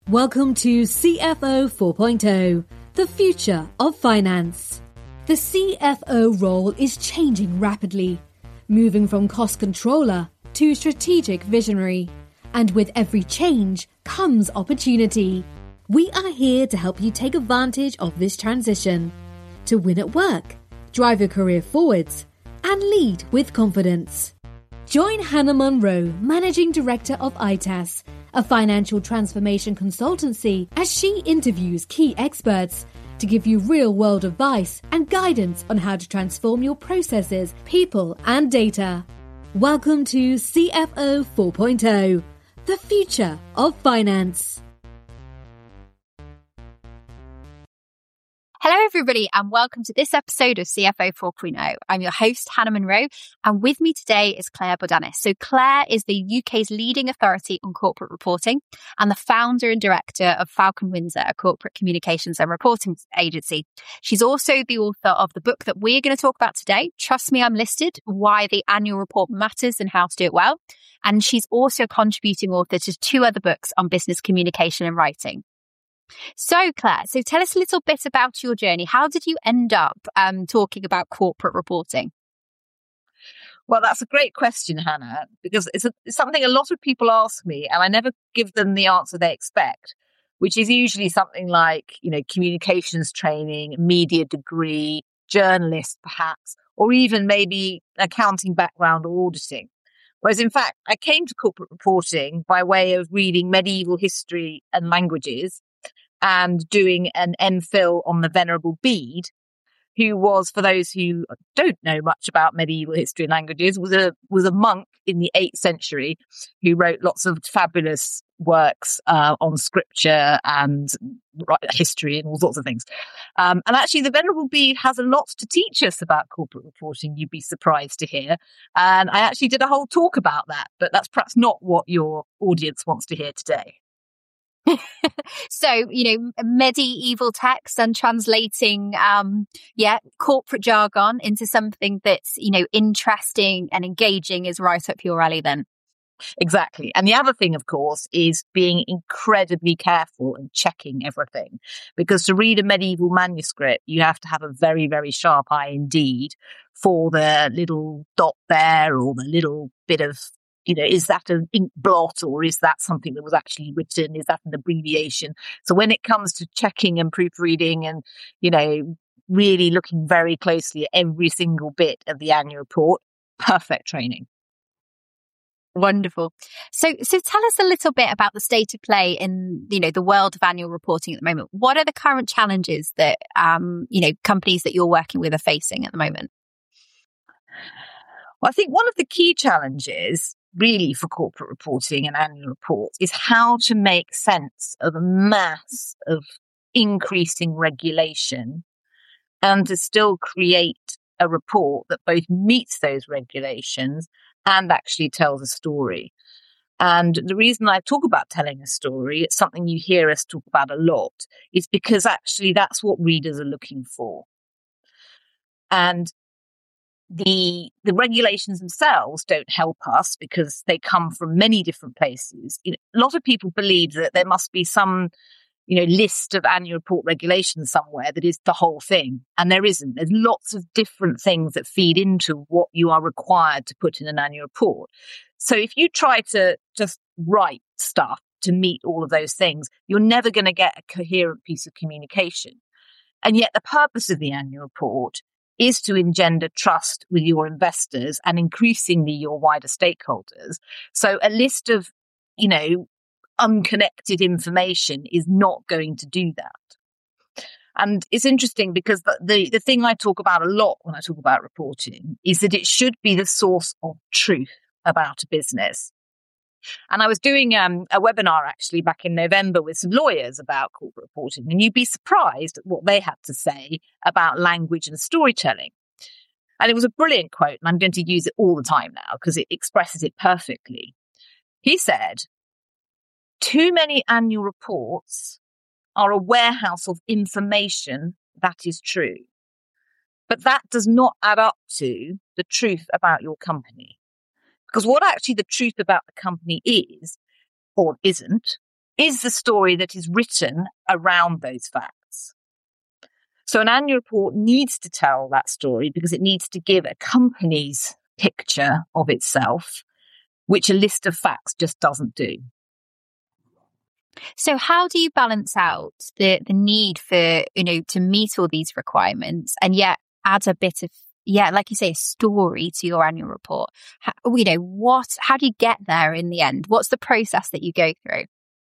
Welcome to CFO 4.0, the future of finance. The CFO role is changing rapidly, moving from cost controller to strategic visionary. And with every change comes opportunity. We are here to help you take advantage of this transition, to win at work, drive your career forwards, and lead with confidence. Join Hannah Monroe, Managing Director of ITAS, a financial transformation consultancy, as she interviews key experts to give you real-world advice and guidance on how to transform your processes, people, and data. Welcome to CFO 4.0, the future of finance. Hello, everybody, and welcome to this episode of CFO 4.0. I'm your host, Hannah Monroe, and with me today is Claire Bodanis. So Claire is the UK's leading authority on corporate reporting and the founder and director of Falcon Windsor, a corporate communications and reporting agency. She's also the author of the book that we're going to talk about today, Trust Me, I'm Listed, Why the Annual Report Matters and How to Do It Well. And she's also a contributing author to 2 other books on business communication and writing. So Claire, tell us a little bit about your journey. How did you end up talking about corporate reporting? Well, that's a great question, Hannah, because it's something a lot of people ask me and I never give them the answer they expect, which is usually something like, communications training, media degree, journalist perhaps, or even maybe accounting background or auditing. Whereas in fact, I came to corporate reporting by way of reading medieval history and languages and doing an MPhil on the Venerable Bede, who was, for those who don't know much about medieval history and languages, was a monk in the 8th century who wrote lots of fabulous works on scripture and history and all sorts of things. And actually, the Venerable Bede has a lot to teach us about corporate reporting, you'd be surprised to hear. And I actually did a whole talk about that, but that's perhaps not what your audience wants to hear today. So, medieval text and translating, corporate jargon into something that's, interesting and engaging is right up your alley then. Exactly. And the other thing, of course, is being incredibly careful and checking everything. Because to read a medieval manuscript, you have to have a very, very sharp eye indeed for the little dot there or the little bit of is that an ink blot or is that something that was actually written? Is that an abbreviation? So when it comes to checking and proofreading and, really looking very closely at every single bit of the annual report, perfect training. Wonderful. So tell us a little bit about the state of play in, the world of annual reporting at the moment. What are the current challenges that, companies that you're working with are facing at the moment? Well, I think one of the key challenges really for corporate reporting and annual reports is how to make sense of a mass of increasing regulation and to still create a report that both meets those regulations and actually tells a story. And the reason I talk about telling a story, it's something you hear us talk about a lot, is because actually that's what readers are looking for. And the regulations themselves don't help us because they come from many different places. A lot of people believe that there must be some, list of annual report regulations somewhere that is the whole thing. And there isn't. There's lots of different things that feed into what you are required to put in an annual report. So if you try to just write stuff to meet all of those things, you're never going to get a coherent piece of communication. And yet the purpose of the annual report is to engender trust with your investors and increasingly your wider stakeholders. So a list of, unconnected information is not going to do that. And it's interesting because the thing I talk about a lot when I talk about reporting is that it should be the source of truth about a business. And I was doing a webinar actually back in November with some lawyers about corporate reporting, and you'd be surprised at what they had to say about language and storytelling. And it was a brilliant quote, and I'm going to use it all the time now because it expresses it perfectly. He said, "Too many annual reports are a warehouse of information that is true, but that does not add up to the truth about your company." Because what actually the truth about the company is, or isn't, is the story that is written around those facts. So an annual report needs to tell that story because it needs to give a company's picture of itself, which a list of facts just doesn't do. So how do you balance out the need for, to meet all these requirements and yet add a bit of, like you say, a story to your annual report? How do you get there in the end? What's the process that you go through?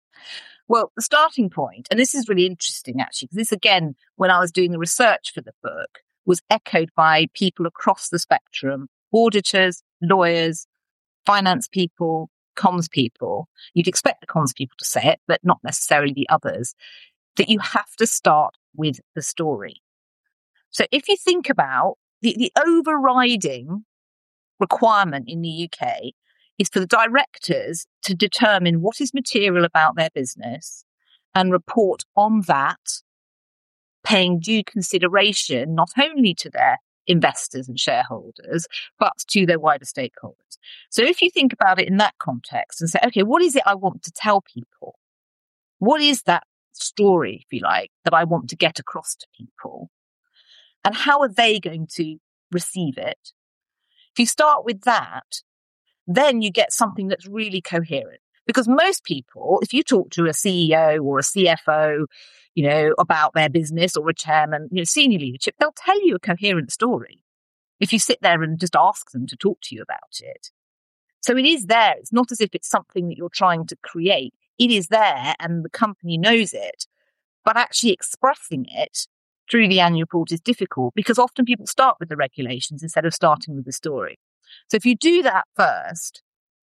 Well, the starting point, and this is really interesting actually, because this again, when I was doing the research for the book, was echoed by people across the spectrum, auditors, lawyers, finance people, comms people. You'd expect the comms people to say it, but not necessarily the others, that you have to start with the story. So if you think about the overriding requirement in the UK is for the directors to determine what is material about their business and report on that, paying due consideration not only to their investors and shareholders, but to their wider stakeholders. So if you think about it in that context and say, okay, what is it I want to tell people? What is that story, if you like, that I want to get across to people? And how are they going to receive it? If you start with that, then you get something that's really coherent. Because most people, if you talk to a CEO or a CFO, about their business, or a chairman, senior leadership, they'll tell you a coherent story if you sit there and just ask them to talk to you about it. So it is there. It's not as if it's something that you're trying to create. It is there and the company knows it, but actually expressing it through the annual report is difficult because often people start with the regulations instead of starting with the story. So if you do that first,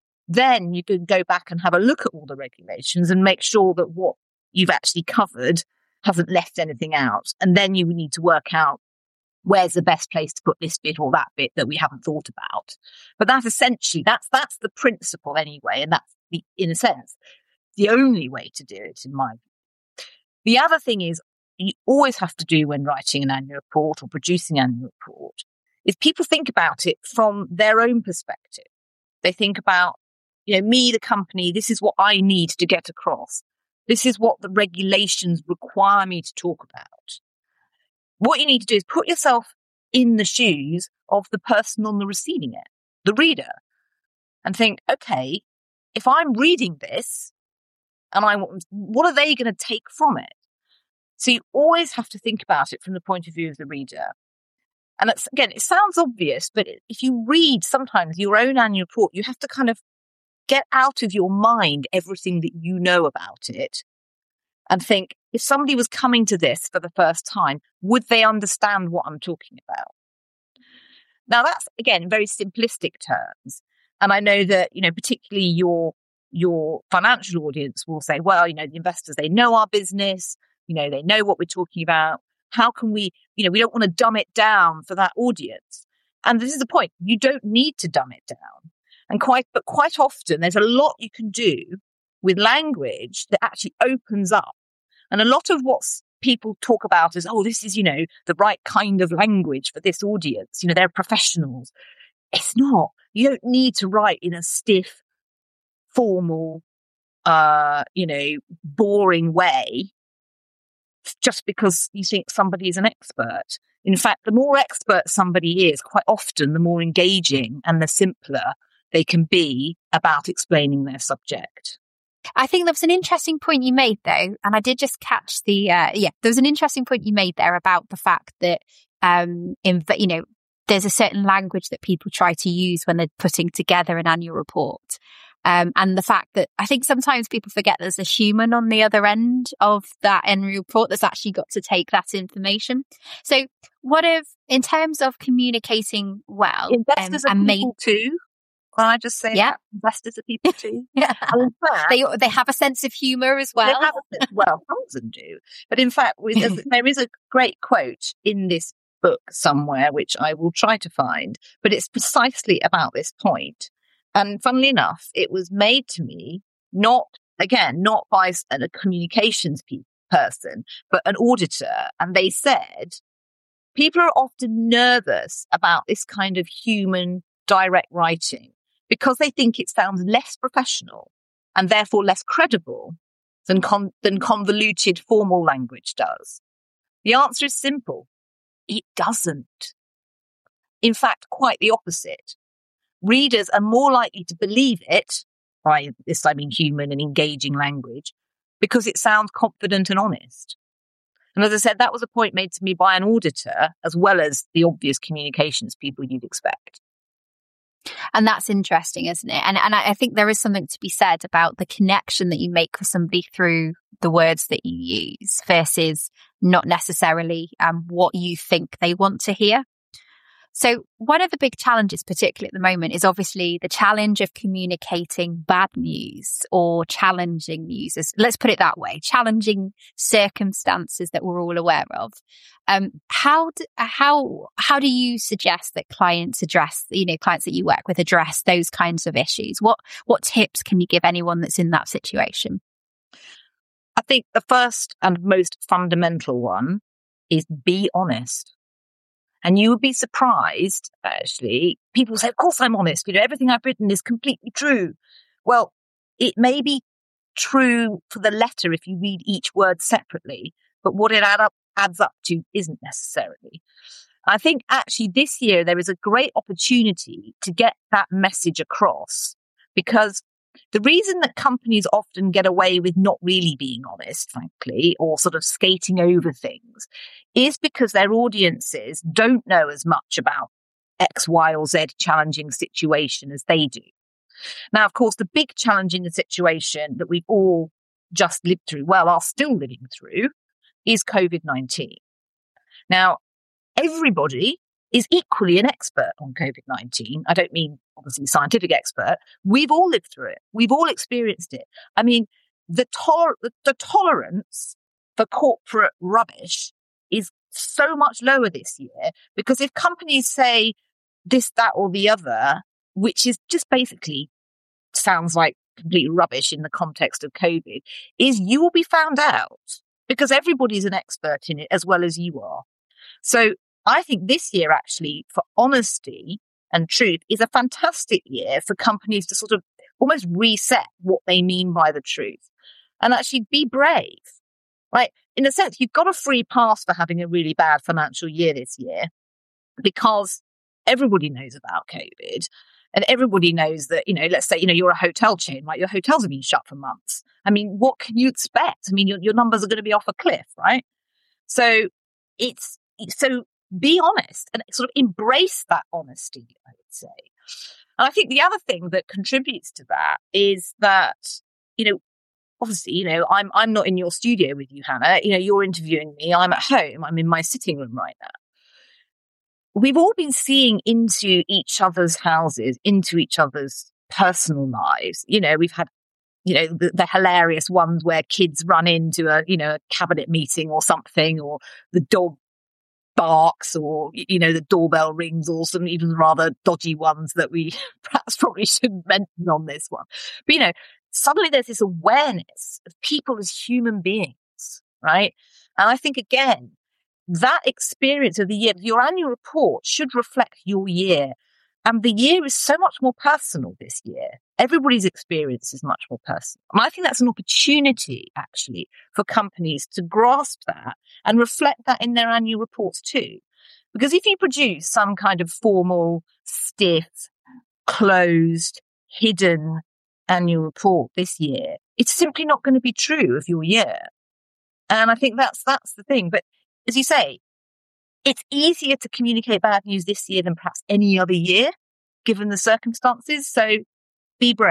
then you can go back and have a look at all the regulations and make sure that what you've actually covered hasn't left anything out. And then you need to work out where's the best place to put this bit or that bit that we haven't thought about. But that's essentially, that's the principle anyway. And that's, in a sense, the only way to do it in my view. The other thing is you always have to do when writing an annual report or producing an annual report is people think about it from their own perspective. They think about, me, the company, this is what I need to get across. This is what the regulations require me to talk about. What you need to do is put yourself in the shoes of the person on the receiving end, the reader, and think, okay, if I'm reading this and what are they going to take from it? So you always have to think about it from the point of view of the reader. And that's, again, it sounds obvious, but if you read sometimes your own annual report, you have to kind of get out of your mind everything that you know about it and think, if somebody was coming to this for the first time, would they understand what I'm talking about? Now, that's, again, in very simplistic terms. And I know that, particularly your financial audience will say, well, the investors, they know our business, they know what we're talking about. How can we, we don't want to dumb it down for that audience. And this is the point. You don't need to dumb it down. But quite often there's a lot you can do with language that actually opens up. And a lot of what people talk about is, this is, the right kind of language for this audience. They're professionals. It's not. You don't need to write in a stiff, formal, boring way just because you think somebody is an expert. In fact, the more expert somebody is, quite often, the more engaging and the simpler they can be about explaining their subject. I think there was an interesting point you made, though, and I did just catch there was an interesting point you made there about the fact that, there's a certain language that people try to use when they're putting together an annual report. And the fact that I think sometimes people forget there's a human on the other end of that annual report that's actually got to take that information. So what if, in terms of communicating well, investors are people too? Can I just say that? Investors are people too? Yeah. And in fact, they have a sense of humour as well. Some of them do. But in fact, there is a great quote in this book somewhere, which I will try to find, but it's precisely about this point. And funnily enough, it was made to me, not by a communications person, but an auditor. And they said, people are often nervous about this kind of human direct writing because they think it sounds less professional and therefore less credible than convoluted formal language does? The answer is simple. It doesn't. In fact, quite the opposite. Readers are more likely to believe it, by this I mean human and engaging language, because it sounds confident and honest. And as I said, that was a point made to me by an auditor, as well as the obvious communications people you'd expect. And that's interesting, isn't it? And I think there is something to be said about the connection that you make with somebody through the words that you use versus not necessarily what you think they want to hear. So one of the big challenges, particularly at the moment, is obviously the challenge of communicating bad news or challenging news. Let's put it that way, challenging circumstances that we're all aware of. How do you suggest that clients address, clients that you work with address those kinds of issues? What tips can you give anyone that's in that situation? I think the first and most fundamental one is be honest. And you would be surprised, actually. People say, of course I'm honest. Everything I've written is completely true. Well, it may be true for the letter if you read each word separately, but what it adds up to isn't necessarily. I think actually this year there is a great opportunity to get that message across, because the reason that companies often get away with not really being honest, frankly, or sort of skating over things, is because their audiences don't know as much about X, Y, or Z challenging situation as they do. Now, of course, the big challenging situation that we've all just lived through, are still living through, is COVID-19. Now, everybody is equally an expert on COVID-19. I don't mean, obviously, scientific expert. We've all lived through it. We've all experienced it. I mean, the tolerance for corporate rubbish is so much lower this year, because if companies say this, that, or the other, which is just basically sounds like complete rubbish in the context of COVID, is you will be found out, because everybody's an expert in it as well as you are. So I think this year, actually, for honesty and truth, is a fantastic year for companies to sort of almost reset what they mean by the truth and actually be brave. Right? In a sense, you've got a free pass for having a really bad financial year this year, because everybody knows about COVID and everybody knows that, let's say, you're a hotel chain, right? Your hotels have been shut for months. I mean, what can you expect? I mean, your numbers are going to be off a cliff, right? So be honest and sort of embrace that honesty, I would say. And I think the other thing that contributes to that is that, obviously, I'm not in your studio with you, Hannah. You're interviewing me. I'm at home. I'm in my sitting room right now. We've all been seeing into each other's houses, into each other's personal lives. We've had, the hilarious ones where kids run into a cabinet meeting or something, or the dog barks, or, the doorbell rings, or some even rather dodgy ones that we perhaps probably shouldn't mention on this one. But, suddenly there's this awareness of people as human beings, right? And I think, again, that experience of the year, your annual report should reflect your year. And the year is so much more personal this year. Everybody's experience is much more personal. And I think that's an opportunity, actually, for companies to grasp that and reflect that in their annual reports too. Because if you produce some kind of formal, stiff, closed, hidden annual report this year, it's simply not going to be true of your year. And I think that's the thing. But as you say, it's easier to communicate bad news this year than perhaps any other year, given the circumstances. So be brave.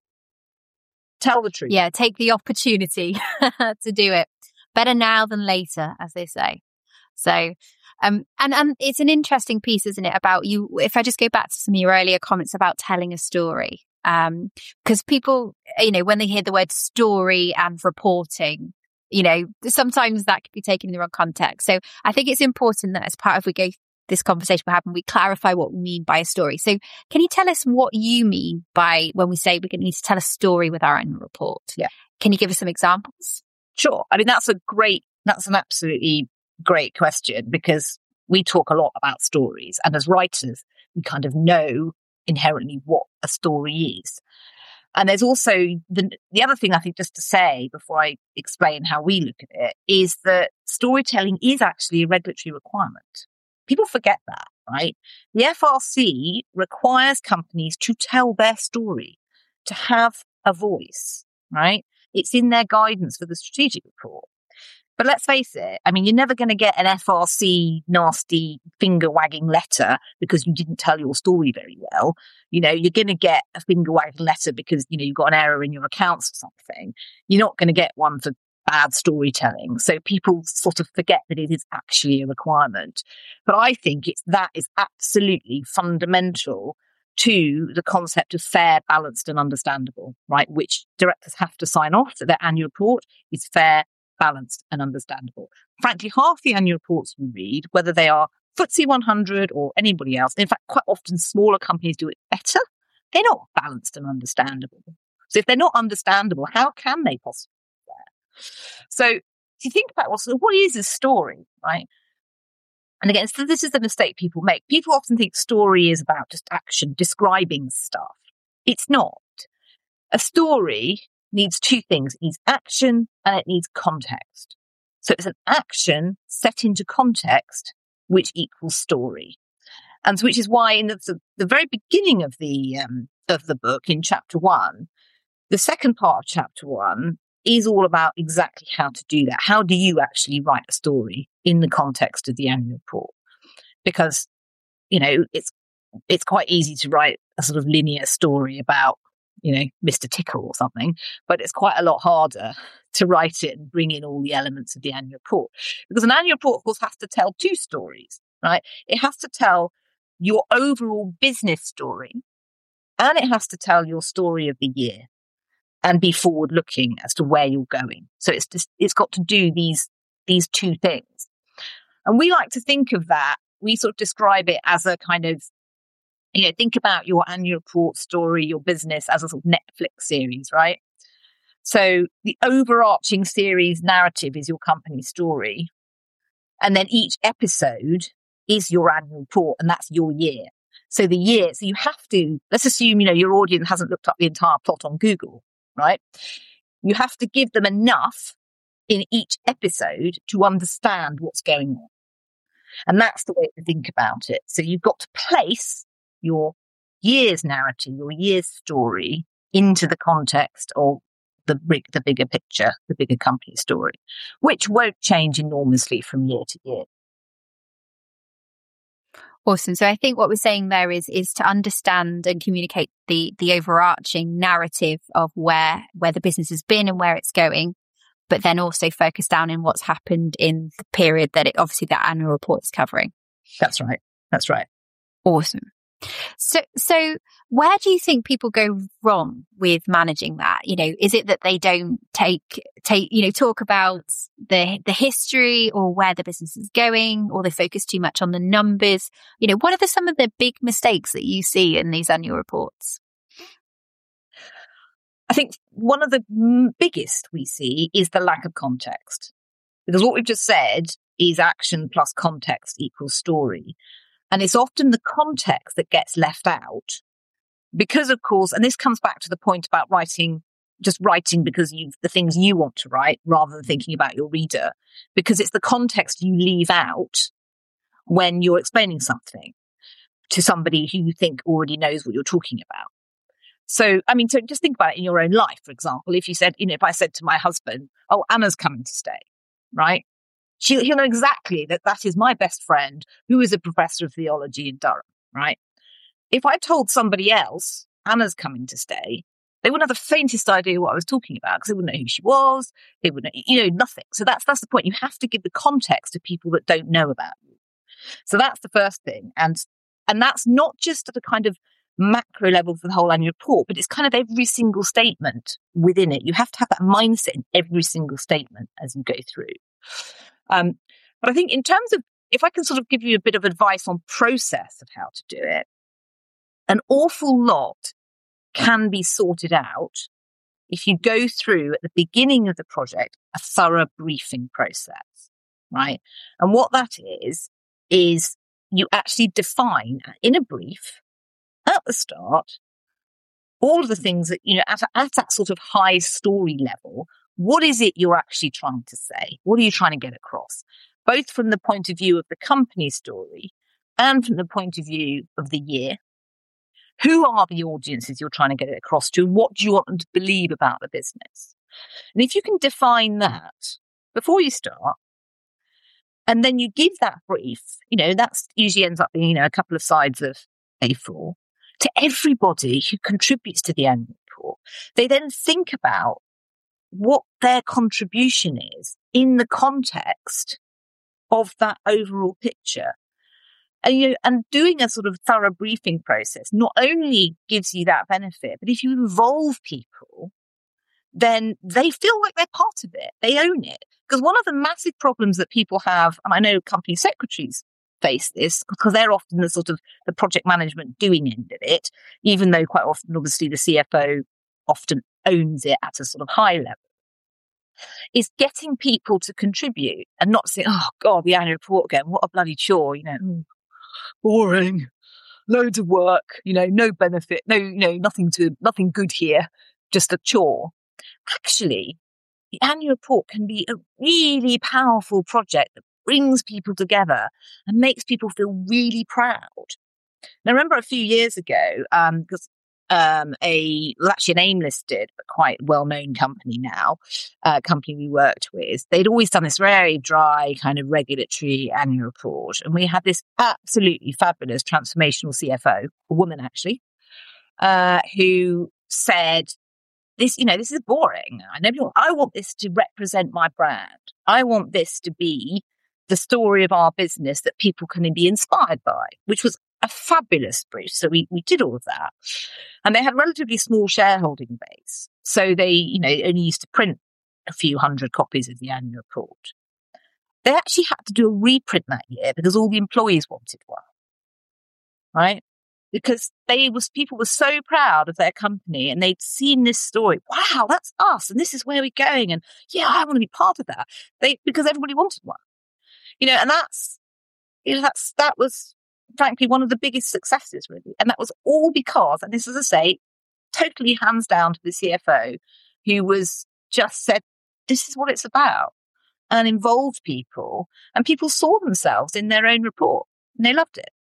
Tell the truth. Yeah, take the opportunity to do it. Better now than later, as they say. So, and it's an interesting piece, isn't it, about you? If I just go back to some of your earlier comments about telling a story, because people, when they hear the word story and reporting, sometimes that could be taken in the wrong context. So I think it's important that as part of this conversation we're having, we clarify what we mean by a story. So can you tell us what you mean by when we say we're going to need to tell a story with our annual report? Yeah. Can you give us some examples? Sure. I mean, that's an absolutely great question, because we talk a lot about stories, and as writers, we kind of know inherently what a story is. And there's also the other thing I think, just to say before I explain how we look at it, is that storytelling is actually a regulatory requirement. People forget that, right? The FRC requires companies to tell their story, to have a voice, right? It's in their guidance for the strategic report. But let's face it, I mean, you're never going to get an FRC nasty finger wagging letter because you didn't tell your story very well. You know, you're going to get a finger wagging letter because, you know, you've got an error in your accounts or something. You're not going to get one for bad storytelling. So people sort of forget that it is actually a requirement. But I think that is absolutely fundamental to the concept of fair, balanced and understandable, right? Which directors have to sign off that their annual report is fair, balanced and understandable. Frankly, half the annual reports we read, whether they are FTSE 100 or anybody else, in fact, quite often smaller companies do it better. They're not balanced and understandable. So if they're not understandable, how can they possibly be there? So if you think about what is a story, right? And again, so this is the mistake people make. People often think story is about just action, describing stuff. It's not. A story needs two things. It needs action and it needs context. So it's an action set into context, which equals story. And so, which is why in the very beginning of the book, in chapter 1, the second part of chapter 1 is all about exactly how to do that. How do you actually write a story in the context of the annual report? Because, you know, it's quite easy to write a sort of linear story about, you know, Mr. Tickle or something, but it's quite a lot harder to write it and bring in all the elements of the annual report. Because an annual report, of course, has to tell two stories, right? It has to tell your overall business story, and it has to tell your story of the year and be forward looking as to where you're going. So it's got to do these two things. And we like to think of that. We sort of describe it as a kind of, you know, think about your annual report story, your business as a sort of Netflix series, right? So the overarching series narrative is your company story. And then each episode is your annual report, and that's your year. So you have to, let's assume, you know, your audience hasn't looked up the entire plot on Google, right? You have to give them enough in each episode to understand what's going on. And that's the way to think about it. So you've got to place your year's narrative, your year's story into the context of the bigger picture, the bigger company story, which won't change enormously from year to year. Awesome. So I think what we're saying there is to understand and communicate the overarching narrative of where the business has been and where it's going, but then also focus down in what's happened in the period that obviously that annual report is covering. That's right. That's right. Awesome. So where do you think people go wrong with managing that? You know, is it that they don't talk about the history or where the business is going, or they focus too much on the numbers? You know, what are some of the big mistakes that you see in these annual reports? I think one of the biggest we see is the lack of context, because what we've just said is action plus context equals story. And it's often the context that gets left out because, of course, and this comes back to the point about writing because the things you want to write rather than thinking about your reader, because it's the context you leave out when you're explaining something to somebody who you think already knows what you're talking about. So, I mean, so just think about it in your own life, for example. If you said, you know, if I said to my husband, oh, Anna's coming to stay, right? He'll know exactly that is my best friend who is a professor of theology in Durham, right? If I told somebody else, Anna's coming to stay, they wouldn't have the faintest idea what I was talking about, because they wouldn't know who she was. They wouldn't know, you know, nothing. So that's the point. You have to give the context to people that don't know about you. So that's the first thing. And that's not just at a kind of macro level for the whole annual report, but it's kind of every single statement within it. You have to have that mindset in every single statement as you go through. But I think in terms of, if I can sort of give you a bit of advice on process of how to do it, an awful lot can be sorted out if you go through at the beginning of the project a thorough briefing process, right? And what that is you actually define in a brief at the start all of the things that, at that sort of high story level, what is it you're actually trying to say? What are you trying to get across? Both from the point of view of the company story and from the point of view of the year. Who are the audiences you're trying to get it across to? What do you want them to believe about the business? And if you can define that before you start, and then you give that brief, that's usually ends up being, a couple of sides of A4 to everybody who contributes to the annual report. They then think about what their contribution is in the context of that overall picture. And doing a sort of thorough briefing process not only gives you that benefit, but if you involve people, then they feel like they're part of it. They own it. Because one of the massive problems that people have, and I know company secretaries face this, because they're often the sort of the project management doing end of it, even though quite often, obviously, the CFO often owns it at a sort of high level, is getting people to contribute and not saying, oh, God, the annual report again, what a bloody chore, boring, loads of work, no benefit, nothing good here, just a chore. Actually, the annual report can be a really powerful project that brings people together and makes people feel really proud. And I remember a few years ago, because actually an AIM-listed, but quite well-known company now, company we worked with, they'd always done this very dry kind of regulatory annual report. And we had this absolutely fabulous transformational CFO, a woman actually, who said, this is boring. I want this to represent my brand. I want this to be the story of our business that people can be inspired by, which was a fabulous brief. So we did all of that. And they had a relatively small shareholding base. So they, only used to print a few hundred copies of the annual report. They actually had to do a reprint that year because all the employees wanted one. Right? Because people were so proud of their company and they'd seen this story. Wow, that's us. And this is where we're going. And yeah, I want to be part of that. Because everybody wanted one. And that was frankly one of the biggest successes really. And that was all because, and this is, as I say, totally hands down to the CFO, who was just said, this is what it's about, and involved people, and people saw themselves in their own report and they loved it.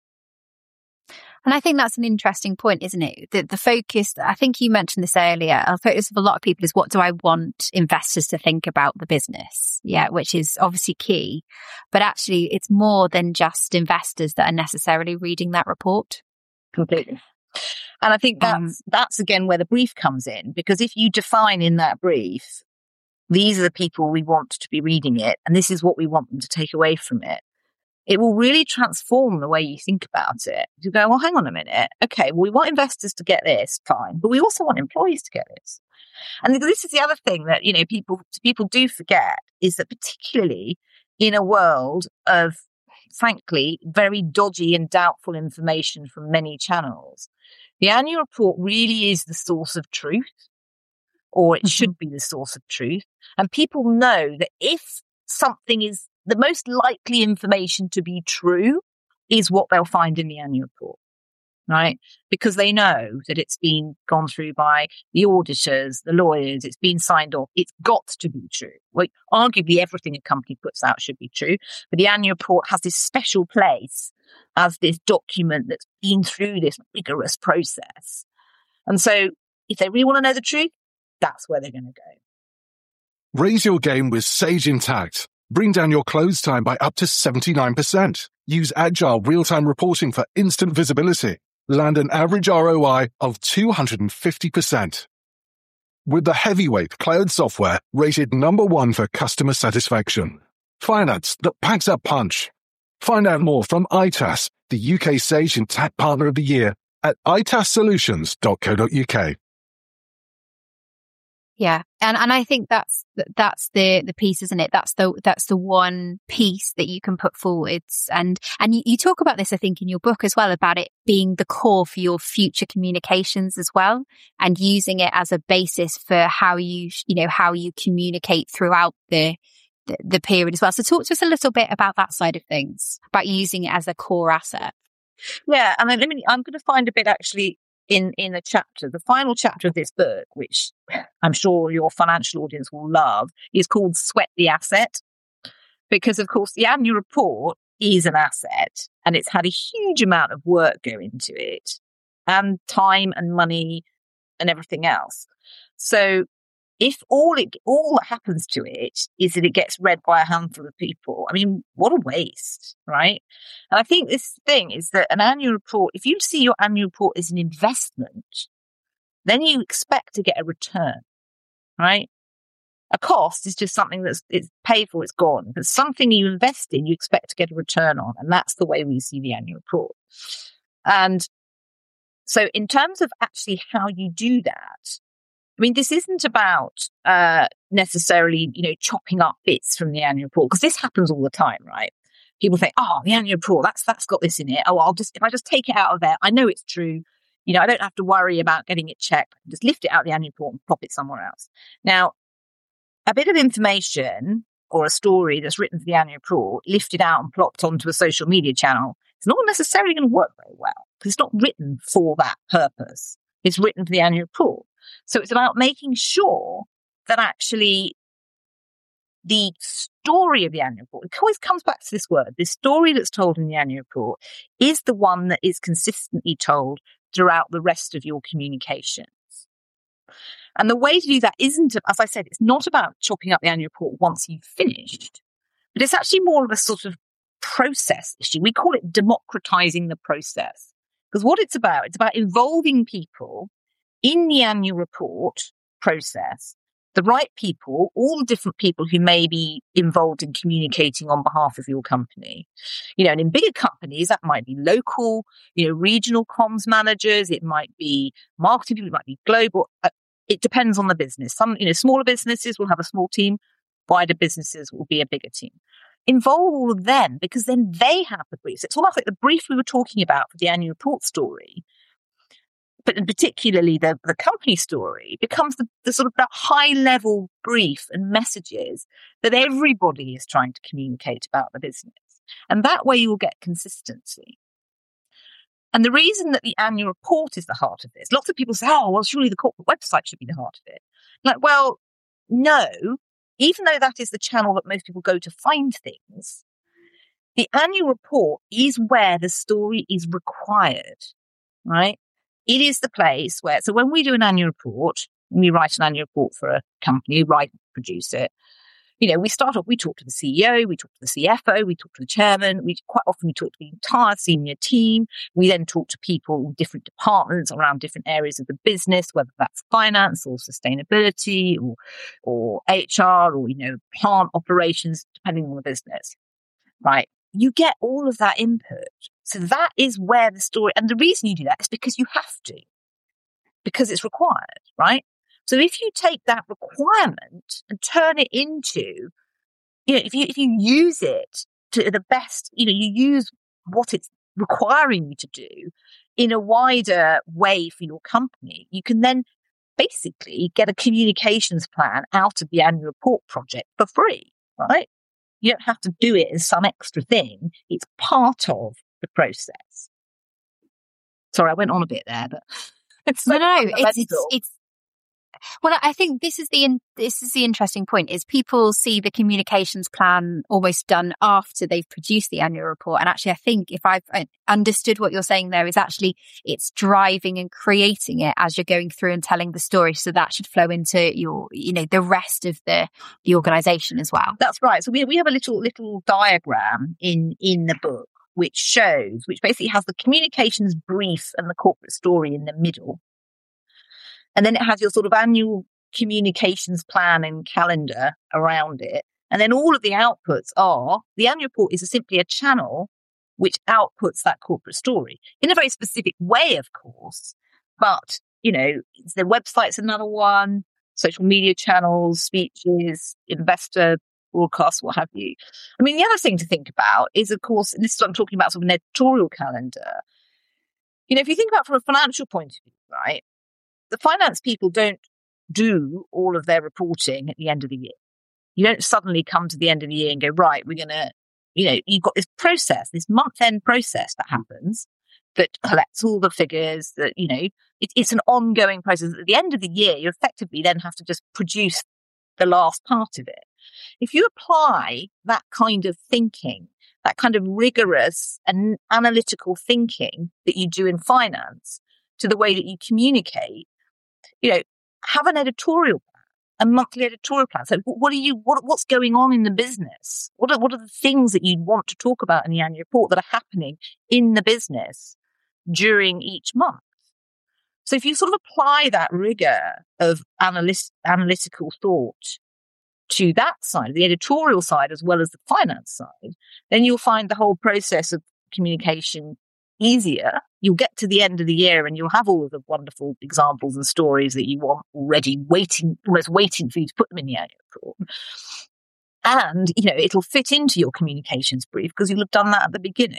And I think that's an interesting point, isn't it? The focus, I think you mentioned this earlier, the focus of a lot of people is, what do I want investors to think about the business? Yeah, which is obviously key. But actually, it's more than just investors that are necessarily reading that report. Completely. And I think that's again where the brief comes in, because if you define in that brief, these are the people we want to be reading it, and this is what we want them to take away from it, it will really transform the way you think about it. You go, well, hang on a minute. Okay, well, we want investors to get this, fine, but we also want employees to get this. And this is the other thing that, people do forget, is that particularly in a world of, frankly, very dodgy and doubtful information from many channels, the annual report really is the source of truth, or it should be the source of truth. And people know that if something is the most likely information to be true is what they'll find in the annual report, right? Because they know that it's been gone through by the auditors, the lawyers, it's been signed off. It's got to be true. Well, arguably everything a company puts out should be true, but the annual report has this special place as this document that's been through this rigorous process. And so if they really want to know the truth, that's where they're going to go. Raise your game with Sage Intacct. Bring down your close time by up to 79%. Use agile real-time reporting for instant visibility. Land an average ROI of 250%. With the heavyweight cloud software rated #1 for customer satisfaction. Finance that packs a punch. Find out more from ITAS, the UK Sage Intacct Partner of the Year, at itassolutions.co.uk. Yeah. And I think that's the piece, isn't it? That's the one piece that you can put forwards. And you talk about this, I think, in your book as well, about it being the core for your future communications as well, and using it as a basis for how you communicate throughout the period as well. So talk to us a little bit about that side of things, about using it as a core asset. Yeah. And I'm going to find a bit actually in a chapter, the final chapter of this book, which I'm sure your financial audience will love, is called Sweat the Asset. Because, of course, the annual report is an asset and it's had a huge amount of work go into it and time and money and everything else. So if all that happens to it is that it gets read by a handful of people, I mean, what a waste, right? And I think this thing is that an annual report, if you see your annual report as an investment, then you expect to get a return, right? A cost is just something it's paid for, it's gone. But something you invest in, you expect to get a return on. And that's the way we see the annual report. And so in terms of actually how you do that, I mean, this isn't about necessarily, chopping up bits from the annual report, because this happens all the time, right? People think, oh, the annual report, that's got this in it. Oh, if I just take it out of there, I know it's true. I don't have to worry about getting it checked. I can just lift it out of the annual report and pop it somewhere else. Now, a bit of information or a story that's written for the annual report, lifted out and plopped onto a social media channel, it's not necessarily going to work very well because it's not written for that purpose. It's written for the annual report. So it's about making sure that actually the story of the annual report, it always comes back to this word, the story that's told in the annual report is the one that is consistently told throughout the rest of your communications. And the way to do that isn't, as I said, it's not about chopping up the annual report once you've finished, but it's actually more of a sort of process issue. We call it democratizing the process. Because what it's about involving people in the annual report process, the right people, all the different people who may be involved in communicating on behalf of your company. And in bigger companies, that might be local, regional comms managers, it might be marketing people, it might be global. It depends on the business. Some, smaller businesses will have a small team, wider businesses will be a bigger team. Involve all of them because then they have the briefs. It's almost like the brief we were talking about for the annual report story, but particularly the company story becomes the sort of that high level brief and messages that everybody is trying to communicate about the business. And that way you will get consistency. And the reason that the annual report is the heart of this, lots of people say, oh, well, surely the corporate website should be the heart of it. Like, well, no, even though that is the channel that most people go to find things, the annual report is where the story is required, right? It is the place where, so when we do an annual report, we write an annual report for a company, produce it. We start off, we talk to the CEO, we talk to the CFO, we talk to the chairman, quite often we talk to the entire senior team. We then talk to people in different departments around different areas of the business, whether that's finance or sustainability or HR or, plant operations, depending on the business, right? You get all of that input. So that is where the story, and the reason you do that is because you have to, because it's required, right? So if you take that requirement and turn it into, if you use it to the best, you use what it's requiring you to do in a wider way for your company, you can then basically get a communications plan out of the annual report project for free, right? You don't have to do it as some extra thing. It's part of the process. Sorry, I went on a bit there, but it's well, I think this is the interesting point is people see the communications plan almost done after they've produced the annual report. And actually, I think if I've understood what you're saying there is actually it's driving and creating it as you're going through and telling the story. So that should flow into your, the rest of the organization as well. That's right. So we have a little diagram in the book, which basically has the communications brief and the corporate story in the middle. And then it has your sort of annual communications plan and calendar around it. And then all of the outputs are, the annual report is simply a channel which outputs that corporate story in a very specific way, of course. But, the website's another one, social media channels, speeches, investor broadcasts, what have you. I mean, the other thing to think about is, of course, and this is what I'm talking about, sort of an editorial calendar. If you think about from a financial point of view, right? The finance people don't do all of their reporting at the end of the year. You don't suddenly come to the end of the year and go, right, we're going to, you've got this process, this month-end process that happens. that collects all the figures, that, it's an ongoing process. At the end of the year, you effectively then have to just produce the last part of it. If you apply that kind of thinking, that kind of rigorous and analytical thinking that you do in finance to the way that you communicate, have an editorial plan, a monthly editorial plan. So what's going on in the business? What are the things that you want to talk about in the annual report that are happening in the business during each month? So if you sort of apply that rigor of analytical thought to that side, the editorial side as well as the finance side, then you'll find the whole process of communication easier. You'll get to the end of the year and you'll have all of the wonderful examples and stories that you want already almost waiting for you to put them in the annual report. And, it'll fit into your communications brief because you'll have done that at the beginning.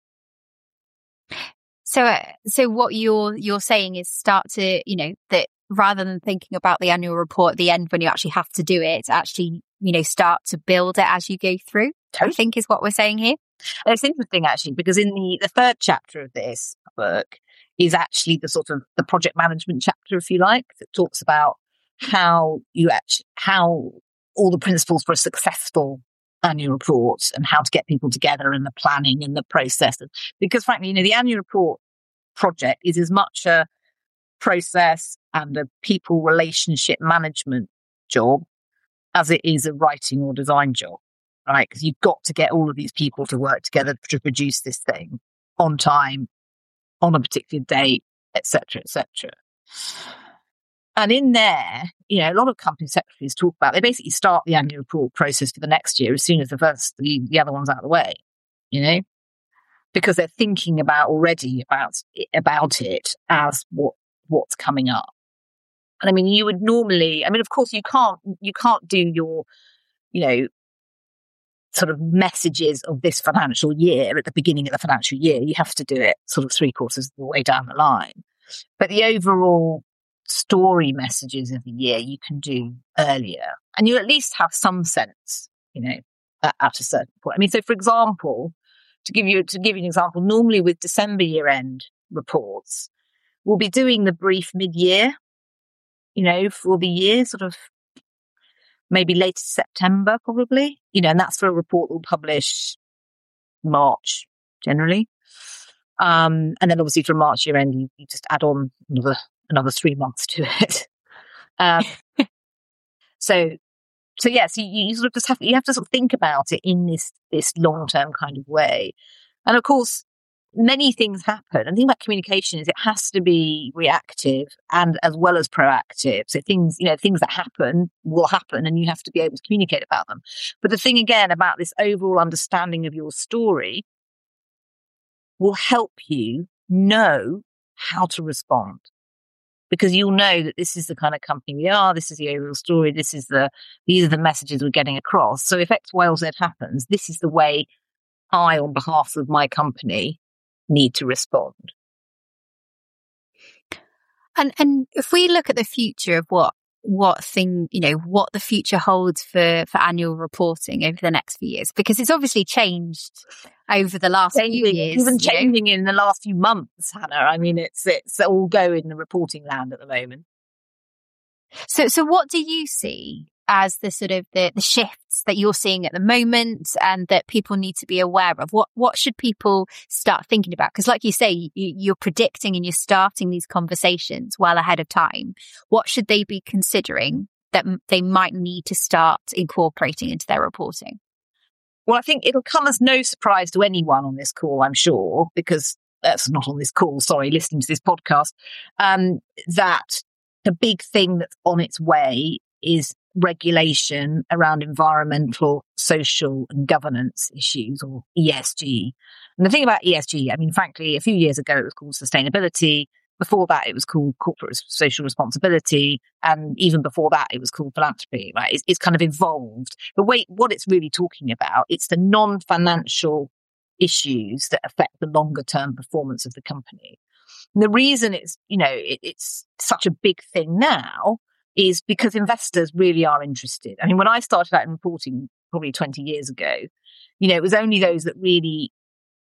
So what you're saying is start to, that rather than thinking about the annual report at the end when you actually have to do it, actually, start to build it as you go through, I think is what we're saying here. And it's interesting, actually, because in the third chapter of this book is actually the sort of the project management chapter, if you like, that talks about how all the principles for a successful annual report and how to get people together and the planning and the process. Because frankly, the annual report project is as much a process and a people relationship management job as it is a writing or design job, right? Because you've got to get all of these people to work together to produce this thing on time, on a particular date, etc., etc. And in there, a lot of company secretaries talk about, they basically start the annual report process for the next year as soon as the other one's out of the way, because they're thinking already about it as what's coming up. And you would normally, of course you can't do your, sort of messages of this financial year at the beginning of the financial year. You have to do it sort of 3/4 of the way down the line. But the overall story messages of the year you can do earlier, and you at least have some sense, at a certain point. So for example, to give you an example, normally with December year end reports, we'll be doing the brief mid-year, for the year, sort of maybe late September probably, and that's for a report we'll publish March generally. And then obviously from March year end, you just add on another 3 months to it. So you sort of just have to sort of think about it in this long-term kind of way. And of course, many things happen. And the thing about communication is it has to be reactive and as well as proactive. So things that happen will happen and you have to be able to communicate about them. But the thing again about this overall understanding of your story will help you know how to respond. Because you'll know that this is the kind of company we are, this is the overall story, these are the messages we're getting across. So if X, Y, or Z happens, this is the way I, on behalf of my company, need to respond. And if we look at the future of what the future holds for annual reporting over the next few years, because it's obviously changed over the last few years. Even changing in the last few months, Hannah. It's all go in the reporting land at the moment. So what do you see as the sort of the shifts that you're seeing at the moment and that people need to be aware of? What should people start thinking about? Because like you say, you're predicting and you're starting these conversations well ahead of time. What should they be considering that they might need to start incorporating into their reporting? Well, I think it'll come as no surprise to anyone on this call, I'm sure, because that's not on this call, sorry, listening to this podcast, that the big thing that's on its way is regulation around environmental, social and governance issues, or ESG. And the thing about ESG, frankly, a few years ago it was called sustainability. Before that, it was called corporate social responsibility. And even before that, it was called philanthropy, right? It's kind of evolved. But what it's really talking about, it's the non-financial issues that affect the longer term performance of the company. And the reason it's such a big thing now is because investors really are interested. When I started out in reporting probably 20 years ago, it was only those that really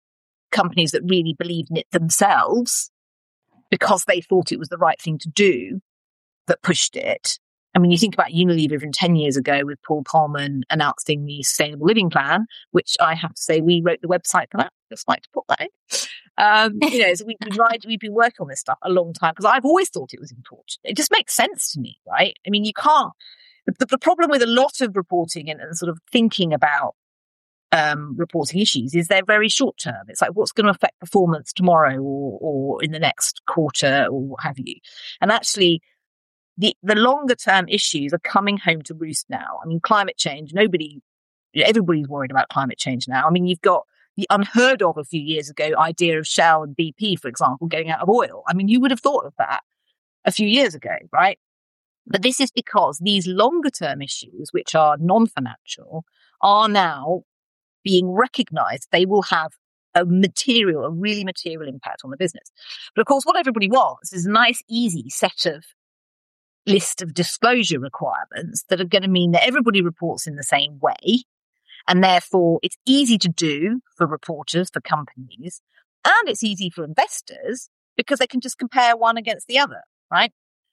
companies that really believed in it themselves because they thought it was the right thing to do that pushed it. I mean, you think about Unilever from 10 years ago with Paul Polman announcing the Sustainable Living Plan, which I have to say we wrote the website for that. Just like to put that in. So we've been working on this stuff a long time because I've always thought it was important. It just makes sense to me, right? I mean, you can't. The problem with a lot of reporting and sort of thinking about reporting issues is they're very short term. It's like, what's going to affect performance tomorrow or in the next quarter or what have you? And actually, the longer term issues are coming home to roost now. I mean, climate change, everybody's worried about climate change now. I mean, you've got the unheard of a few years ago idea of Shell and BP, for example, going out of oil. I mean, who would have thought of that a few years ago, right? But this is because these longer term issues, which are non-financial, are now being recognized. They will have a really material impact on the business. But of course, what everybody wants is a nice, easy set of list of disclosure requirements that are going to mean that everybody reports in the same way. And therefore, it's easy to do for reporters, for companies, and it's easy for investors because they can just compare one against the other, right?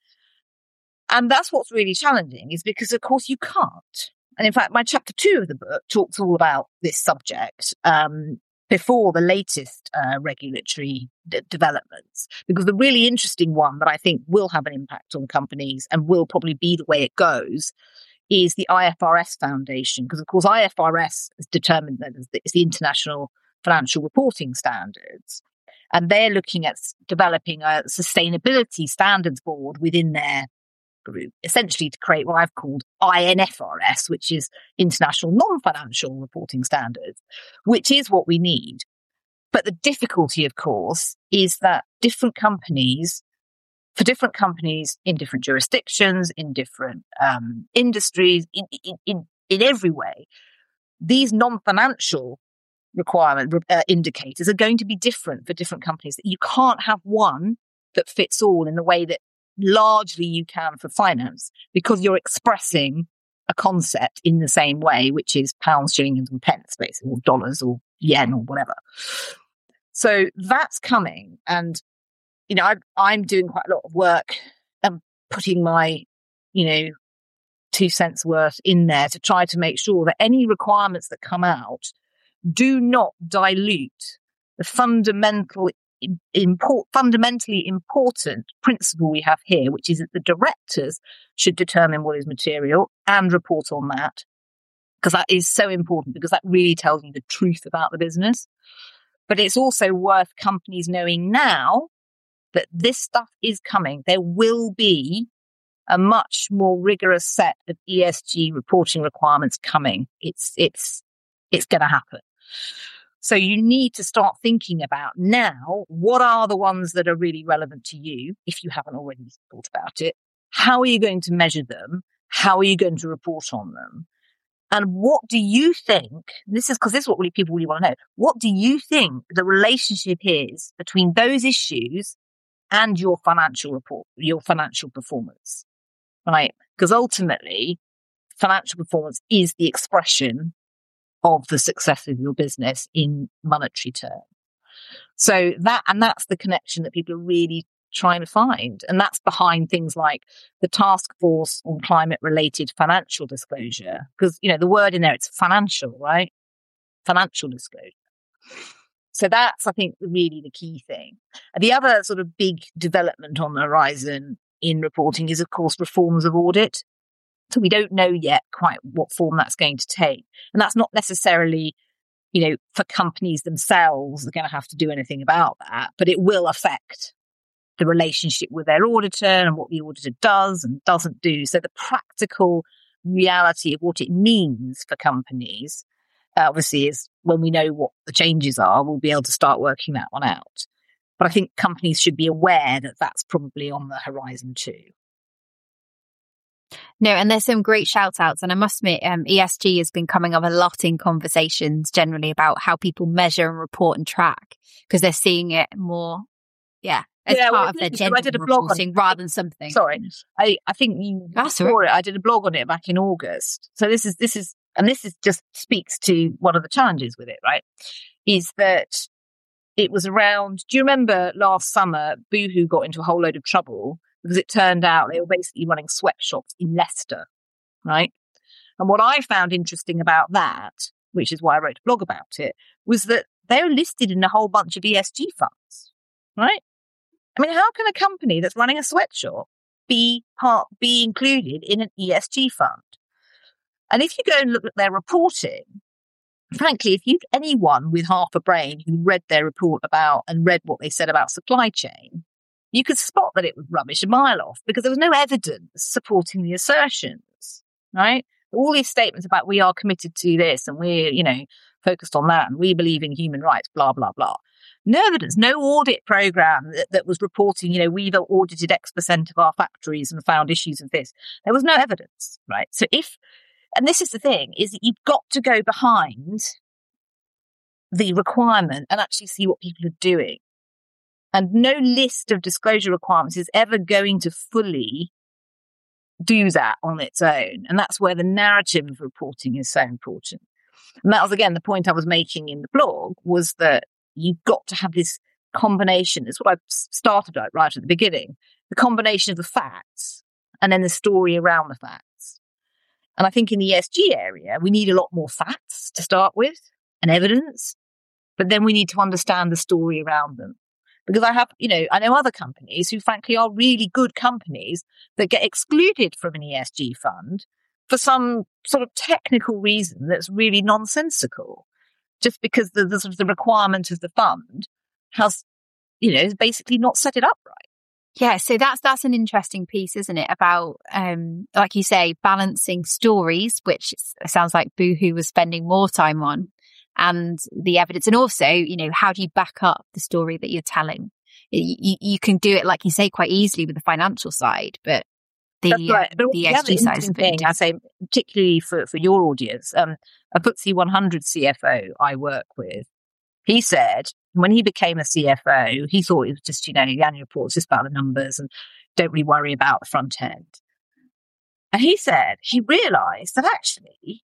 And that's what's really challenging is because, of course, you can't. And in fact, my chapter 2 of the book talks all about this subject before the latest regulatory developments, because the really interesting one that I think will have an impact on companies and will probably be the way it goes is the IFRS Foundation, because, of course, IFRS is determined that it's the International Financial Reporting Standards. And they're looking at developing a sustainability standards board within their group, essentially to create what I've called INFRS, which is International Non-Financial Reporting Standards, which is what we need. But the difficulty, of course, is that different companies in different jurisdictions, in different industries, in every way, these non-financial requirement indicators are going to be different for different companies. You can't have one that fits all in the way that largely you can for finance, because you're expressing a concept in the same way, which is pounds, shillings and pence, basically, or dollars or yen or whatever. So that's coming. And, I'm doing quite a lot of work and putting my, 2 cents worth in there to try to make sure that any requirements that come out do not dilute the fundamentally important principle we have here, which is that the directors should determine what is material and report on that, because that is so important, because that really tells you the truth about the business. But it's also worth companies knowing now that this stuff is coming. There will be a much more rigorous set of ESG reporting requirements coming. It's going to happen. So you need to start thinking about now, what are the ones that are really relevant to you, if you haven't already thought about it? How are you going to measure them? How are you going to report on them? And what do you think, this is what really people really want to know, what do you think the relationship is between those issues and your financial report, your financial performance, right? Because ultimately, financial performance is the expression of the success of your business in monetary terms. So that's the connection that people are really trying to find. And that's behind things like the Task Force on Climate Related Financial Disclosure. Because, the word in there, it's financial, right? Financial disclosure. So that's, I think, really the key thing. And the other sort of big development on the horizon in reporting is, of course, reforms of audit. So we don't know yet quite what form that's going to take. And that's not necessarily, for companies themselves, they're going to have to do anything about that, but it will affect the relationship with their auditor and what the auditor does and doesn't do. So the practical reality of what it means for companies, obviously, is when we know what the changes are, we'll be able to start working that one out. But I think companies should be aware that that's probably on the horizon too. No, and there's some great shout outs. And I must admit, ESG has been coming up a lot in conversations generally about how people measure and report and track, because they're seeing it more, as part of their general reporting rather than something. Sorry, I think you saw it. I did a blog on it back in August. So this just speaks to one of the challenges with it, right? Is that it was around, do you remember last summer, Boohoo got into a whole load of trouble because it turned out they were basically running sweatshops in Leicester, right? And what I found interesting about that, which is why I wrote a blog about it, was that they were listed in a whole bunch of ESG funds, right? I mean, how can a company that's running a sweatshop be included in an ESG fund? And if you go and look at their reporting, frankly, if you've anyone with half a brain who read their report about and read what they said about supply chain, you could spot that it was rubbish a mile off because there was no evidence supporting the assertions, right? All these statements about we are committed to this and we're, focused on that and we believe in human rights, blah, blah, blah. No evidence, no audit program that was reporting, we've audited X% of our factories and found issues of this. There was no evidence, right? So and this is the thing, is that you've got to go behind the requirement and actually see what people are doing. And no list of disclosure requirements is ever going to fully do that on its own. And that's where the narrative of reporting is so important. And that was, again, the point I was making in the blog, was that you've got to have this combination. It's what I started at right at the beginning, the combination of the facts and then the story around the facts. And I think in the ESG area, we need a lot more facts to start with and evidence, but then we need to understand the story around them. Because I know other companies who frankly are really good companies that get excluded from an ESG fund for some sort of technical reason that's really nonsensical, just because the sort of the requirement of the fund has, basically not set it up right. Yeah, so that's an interesting piece, isn't it? About, like you say, balancing stories, which sounds like Boohoo was spending more time on, and the evidence. And also, how do you back up the story that you're telling? You can do it, like you say, quite easily with the financial side, but the ESG side is a bit different. I say, particularly for your audience, a FTSE 100 CFO I work with, he said when he became a CFO, he thought it was just, the annual report was just about the numbers and don't really worry about the front end. And he said he realised that actually,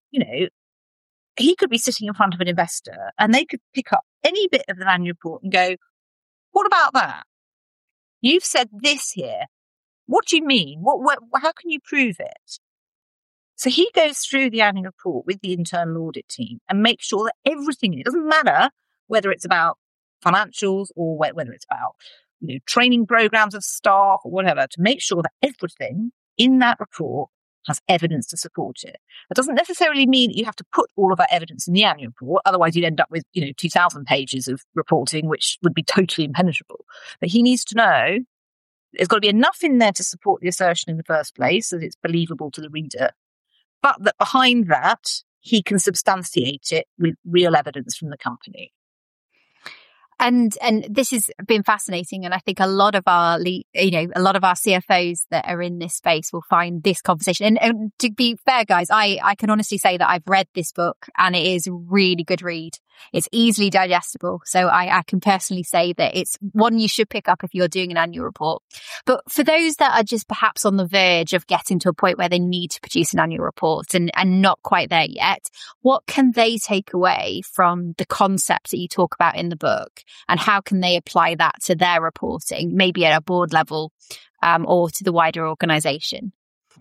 he could be sitting in front of an investor and they could pick up any bit of the annual report and go, what about that? You've said this here. What do you mean? How can you prove it? So he goes through the annual report with the internal audit team and makes sure that everything, it doesn't matter whether it's about financials or whether it's about training programs of staff or whatever, to make sure that everything in that report has evidence to support it. That doesn't necessarily mean that you have to put all of that evidence in the annual report. Otherwise, you'd end up with 2,000 pages of reporting, which would be totally impenetrable. But he needs to know there's got to be enough in there to support the assertion in the first place, so that it's believable to the reader. But that behind that, he can substantiate it with real evidence from the company. And this has been fascinating, and I think a lot of our CFOs that are in this space will find this conversation. And to be fair, guys, I can honestly say that I've read this book, and it is a really good read. It's easily digestible, so I can personally say that it's one you should pick up if you're doing an annual report. But for those that are just perhaps on the verge of getting to a point where they need to produce an annual report and not quite there yet, what can they take away from the concepts that you talk about in the book? And how can they apply that to their reporting, maybe at a board level or to the wider organisation?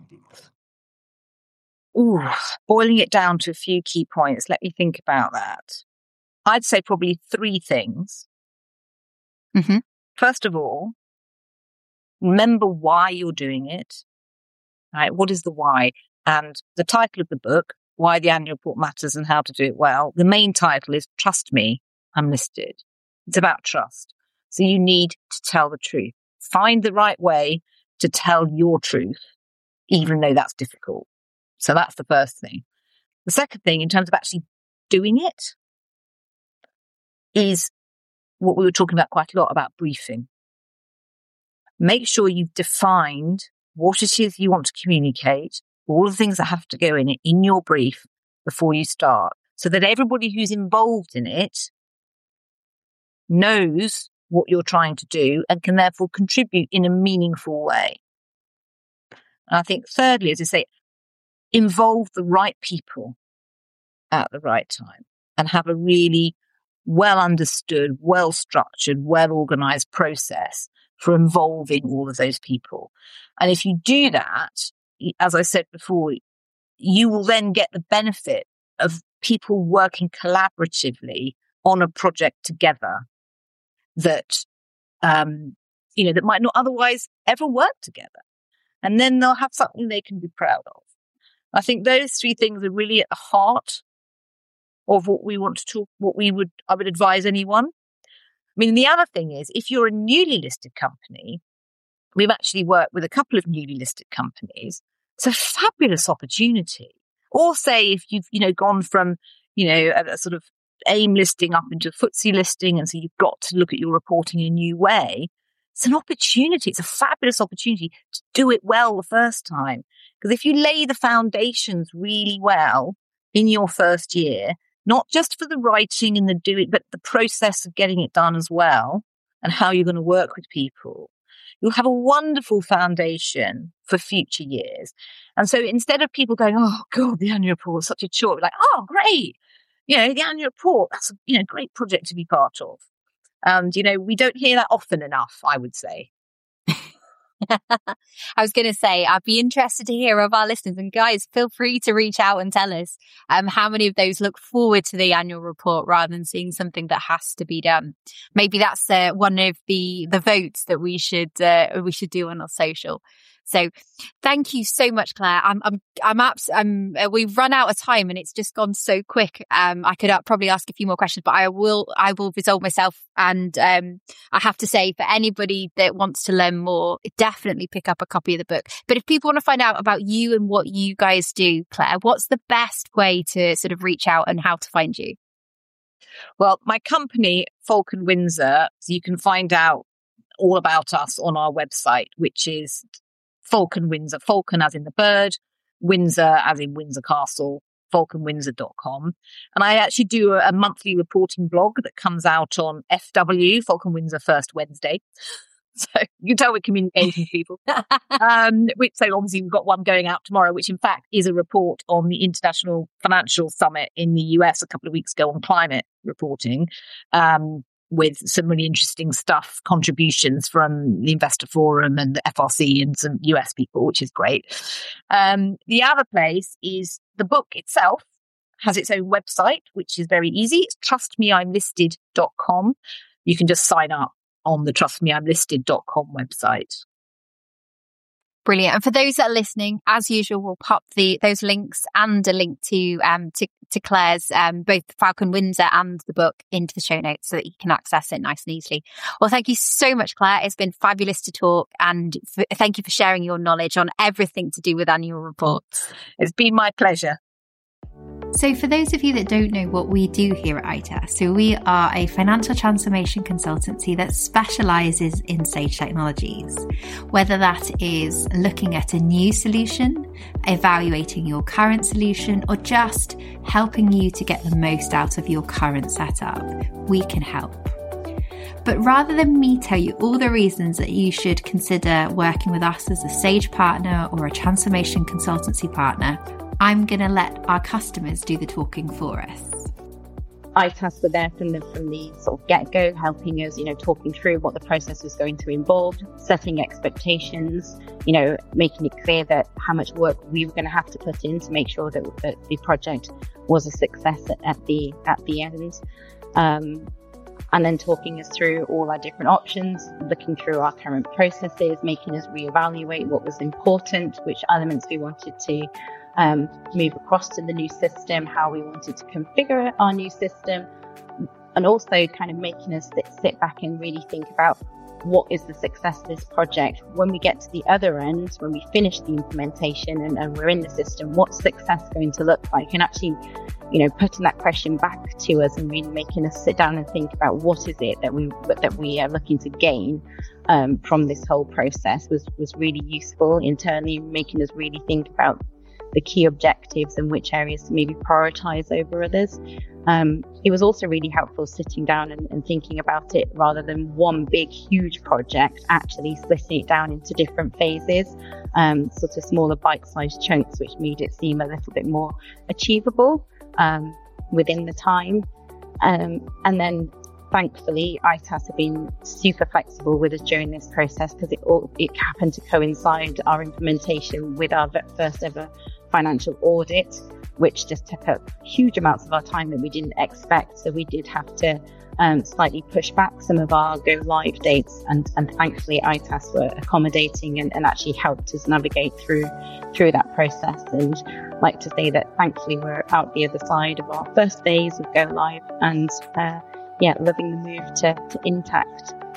Boiling it down to a few key points. Let me think about that. I'd say probably 3 things. Mm-hmm. First of all, remember why you're doing it. Right? What is the why? And the title of the book, Why the Annual Report Matters and How to Do It Well, the main title is Trust Me, I'm Listed. It's about trust. So you need to tell the truth. Find the right way to tell your truth, even though that's difficult. So that's the first thing. The second thing, in terms of actually doing it, is what we were talking about quite a lot about briefing. Make sure you've defined what it is you want to communicate, all the things that have to go in it in your brief before you start, so that everybody who's involved in it knows what you're trying to do and can therefore contribute in a meaningful way. And I think thirdly, as I say, involve the right people at the right time and have a really well understood, well structured, well organized process for involving all of those people. And if you do that, as I said before, you will then get the benefit of people working collaboratively on a project together that, that might not otherwise ever work together. And then they'll have something they can be proud of. I think those three things are really at the heart of what we want to talk, I would advise anyone. I mean, the other thing is, if you're a newly listed company, we've actually worked with a couple of newly listed companies. It's a fabulous opportunity. Or say if you've, gone from, a sort of AIM listing up into a FTSE listing, and so you've got to look at your reporting in a new way. It's an opportunity. It's a fabulous opportunity to do it well the first time. Because if you lay the foundations really well in your first year, not just for the writing and the doing, but the process of getting it done as well, and how you're going to work with people, you'll have a wonderful foundation for future years. And so instead of people going, oh God, the annual report is such a chore, like, oh great, the annual report, that's a great project to be part of. And, we don't hear that often enough, I would say. I was going to say, I'd be interested to hear of our listeners. And guys, feel free to reach out and tell us how many of those look forward to the annual report rather than seeing something that has to be done. Maybe that's one of the votes that we should do on our social. So thank you so much, Claire. We've run out of time and it's just gone so quick. I could probably ask a few more questions, but I will resolve myself. And I have to say, for anybody that wants to learn more, definitely pick up a copy of the book. But if people want to find out about you and what you guys do, Claire, what's the best way to sort of reach out and how to find you? Well, my company, Falcon Windsor, so you can find out all about us on our website, which is Falcon Windsor, Falcon as in the bird, Windsor as in Windsor Castle, falconwindsor.com. And I actually do a monthly reporting blog that comes out on FW, Falcon Windsor First Wednesday. So you can tell we're communicating to people. So obviously we've got one going out tomorrow, which in fact is a report on the International Financial Summit in the US a couple of weeks ago on climate reporting. With some really interesting stuff, contributions from the Investor Forum and the FRC and some US people, which is great. The other place is the book itself has its own website, which is very easy. It's trustmeimlisted.com. You can just sign up on the trustmeimlisted.com website. Brilliant. And for those that are listening, as usual, we'll pop those links and a link to Claire's both Falcon Windsor and the book into the show notes so that you can access it nice and easily. Well, thank you so much, Claire. It's been fabulous to talk, and thank you for sharing your knowledge on everything to do with annual reports. It's been my pleasure. So for those of you that don't know what we do here at ITA, so we are a financial transformation consultancy that specialises in Sage Technologies. Whether that is looking at a new solution, evaluating your current solution, or just helping you to get the most out of your current setup, we can help. But rather than me tell you all the reasons that you should consider working with us as a Sage partner or a transformation consultancy partner, I'm going to let our customers do the talking for us. ITAS were there from the sort of get-go, helping us, talking through what the process was going to involve, setting expectations, making it clear that how much work we were going to have to put in to make sure that the project was a success at the end. And then talking us through all our different options, looking through our current processes, making us reevaluate what was important, which elements we wanted to move across to the new system, how we wanted to configure our new system, and also kind of making us sit back and really think about what is the success of this project. When we get to the other end, when we finish the implementation and we're in the system, what's success going to look like? And actually, putting that question back to us and really making us sit down and think about what is it that we are looking to gain from this whole process was really useful internally, making us really think about the key objectives and which areas to maybe prioritize over others. It was also really helpful sitting down and thinking about it rather than one big, huge project, actually splitting it down into different phases, sort of smaller bite-sized chunks, which made it seem a little bit more achievable within the time. And then thankfully, ITAS have been super flexible with us during this process, because it happened to coincide our implementation with our first ever financial audit, which just took up huge amounts of our time that we didn't expect. So we did have to slightly push back some of our go live dates, and thankfully ITAS were accommodating and actually helped us navigate through that process. And I'd like to say that thankfully we're out the other side of our first phase of go live, and loving the move to Intacct.